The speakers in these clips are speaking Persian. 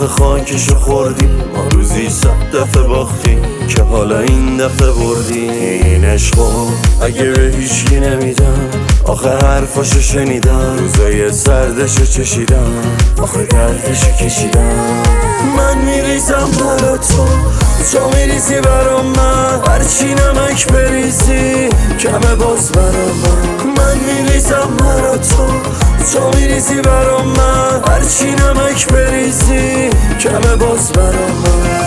آخه خاکشو خوردی، ما روزی 100 دفعه باختی که حالا این دفعه بردی. این عشقو اگه به هیچکی نمیدم، آخه حرفاشو شنیدم، روزای سردشو چشیدم، آخه دردشو کشیدم. من میریزم برا تو میریزی برا من، هرچی نمک بریزی کمه باز برا من میریزم برا تو میریزی برا من، هرچی نمک بریزی کمه باز برا من.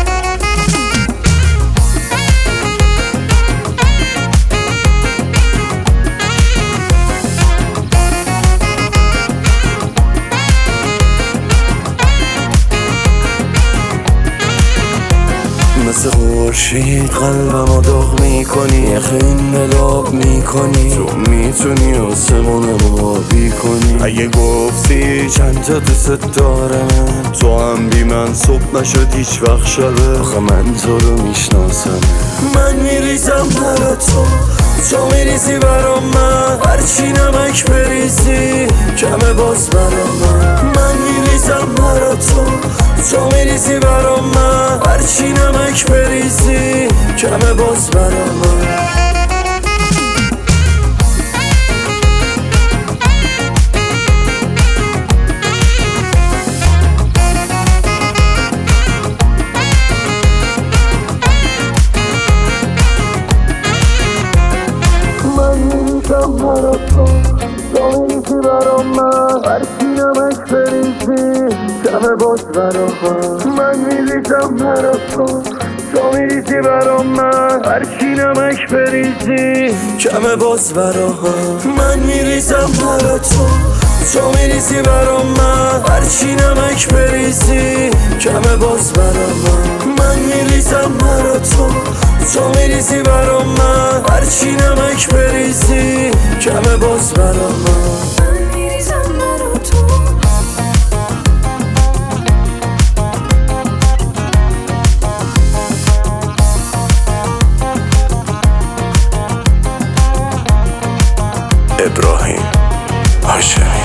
مثل خورشید قلبمو داغ میکنی، یخ این ملاب میکنی، تو میتونی آسمونمو آبی کنی. اگه گفتی چند تا دوست دارم، تو هم بی من صبح نشد هیچ وقت شبه، آخه من تو رو میشناسم. من میریزم برا تو میریزی برا من، هرچی نمک بریزی کمه باز برا من میریزم برا تو میریزی برا من، هرچی نمک بریزی کمه باز برا من. برا تو میریزی برا من، هرچی نمک بریزی کمه باز برا من میریزم برا تو میریزی برا من، هرچی نمک بریزی کمه باز برا من میریزم برا تو میریزی برا من، هرچی نمک بریزی کمه باز برا من میریزم برا تو میریزی برا من، هرچی نمک بریزی کمه باز برا من میریزم برا تو. ابراهیم هاشمی.